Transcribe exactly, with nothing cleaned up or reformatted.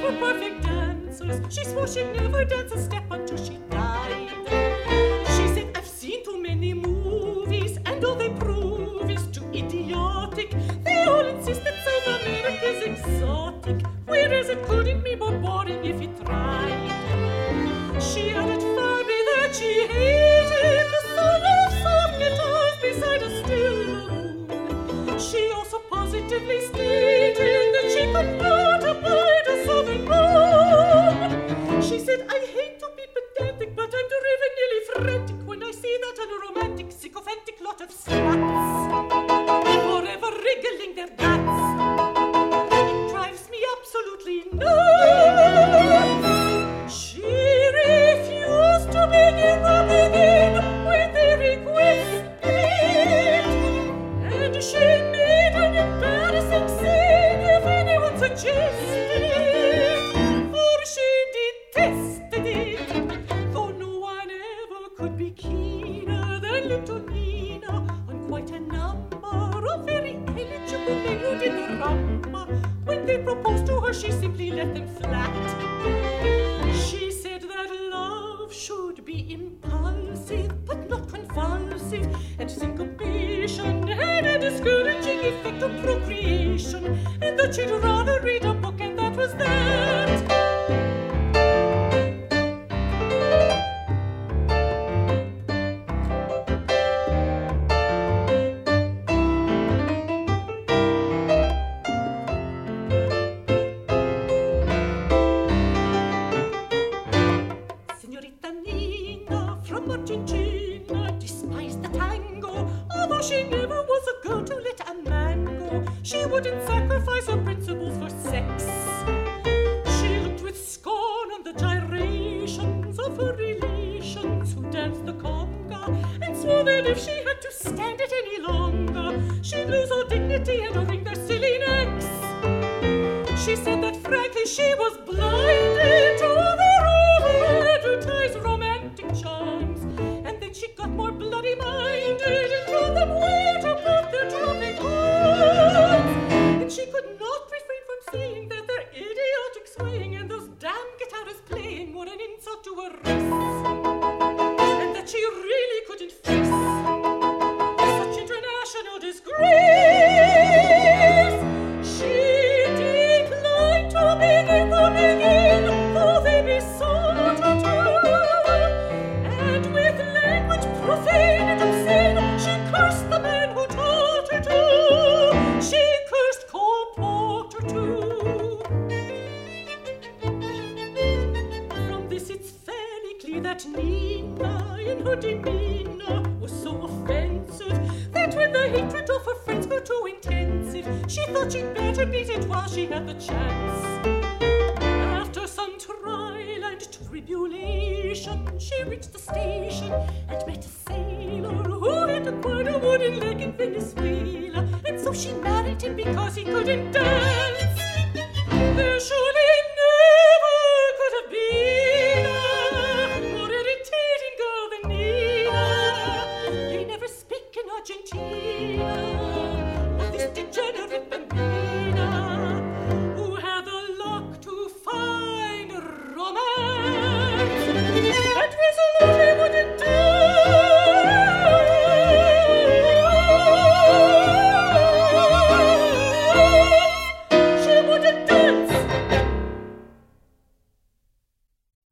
were perfect dancers. She swore she'd never dance a step until she died. She said, I've seen too many movies, and all they prove is too idiotic. They all insist that South America's exotic, whereas it couldn't be more boring if it tried. She added firmly that she hated the sound of soft guitars beside a still lagoon. She also positively stated that she could not abide a southern moon. She said, I hate to be pedantic, but I'm driven nearly frantic when I see that unromantic, sycophantic lot of sluts forever wriggling their guts. It drives me absolutely nuts. She refused to begin the begin when they requested, and she made an embarrassing scene if anyone suggested it, for she detested it, though no one ever could be keener than little Nina on quite a number of very eligible men in the rumba. When they proposed to her, she simply left them flat. She said that love should be impulsive, but not convulsive, and syncopation had a discouraging effect on procreation, and that she'd rather read a book, and that was that. Argentina despised the tango, although she never was a girl to let a man go. She wouldn't sacrifice her principles for sex. She looked with scorn on the gyrations of her relations who danced the conga, and swore that if she had to stand it any longer, she'd lose all dignity and wring their silly necks. She said that frankly she was blinded to their over-advertised romantic charms, and then she got more bloody-minded and told them where to put their dropping arms. And she could not refrain from saying that their idiotic swaying and those damn guitarists playing were an insult to her race, and that she really couldn't face such international disgrace. She declined to begin the begin, though they besought her to, and with language profane and obscene, she cursed the man who taught her to. She cursed Cole Porter too. From this it's fairly clear that Nina, in her demeanor, was so offensive that when the hatred of her friends grew too intensive, she thought she'd better beat it while she had the chance. After some trial and tribulation, she reached the station and met a sailor who had acquired a wooden leg in Venezuela, and so she married him because he couldn't dance. There should